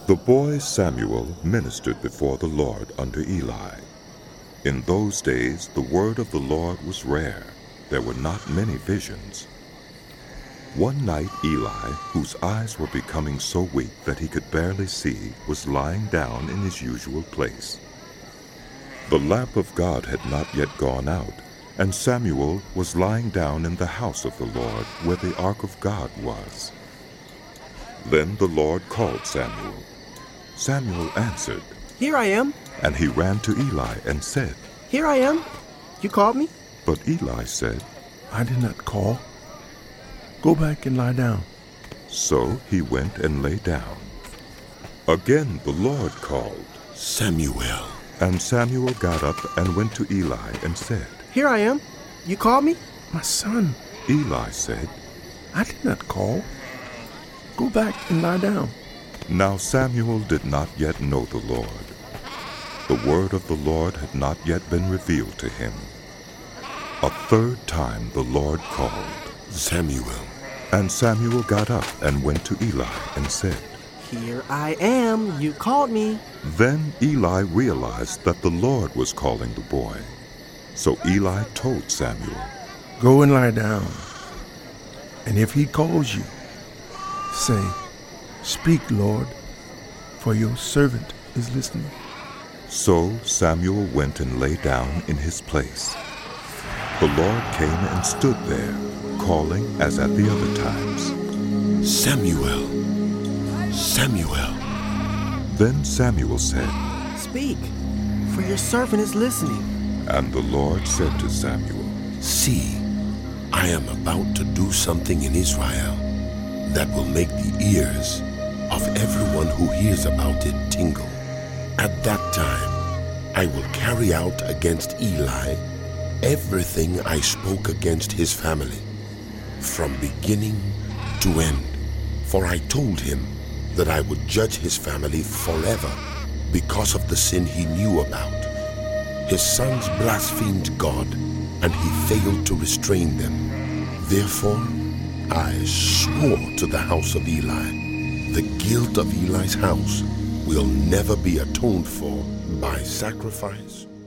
The boy Samuel ministered before the Lord under Eli. In those days the word of the Lord was rare. There were not many visions. One night Eli, whose eyes were becoming so weak that he could barely see, was lying down in his usual place. The lamp of God had not yet gone out, and Samuel was lying down in the house of the Lord where the ark of God was. Then the Lord called Samuel. Samuel answered, "Here I am." And he ran to Eli and said, "Here I am. You called me?" But Eli said, "I did not call. Go back and lie down." So he went and lay down. Again the Lord called, "Samuel." And Samuel got up and went to Eli and said, "Here I am. You called me?" "My son, Eli said, I did not call. Go back and lie down." Now Samuel did not yet know the Lord. The word of the Lord had not yet been revealed to him. A third time the Lord called, "Samuel." And Samuel got up and went to Eli and said, "Here I am. You called me." Then Eli realized that the Lord was calling the boy. So Eli told Samuel, Go and lie down. And if he calls you, say, Speak, Lord, for your servant is listening. So Samuel went and lay down in his place. The Lord came and stood there, calling as at the other times, "Samuel, Samuel." Then Samuel said, "Speak, for your servant is listening." And the Lord said to Samuel, "See, I am about to do something in Israel that will make the ears of everyone who hears about it tingle. At that time, I will carry out against Eli everything I spoke against his family, from beginning to end. For I told him that I would judge his family forever because of the sin he knew about. His sons blasphemed God, and he failed to restrain them. Therefore, I swore to the house of Eli, the guilt of Eli's house will never be atoned for by sacrifice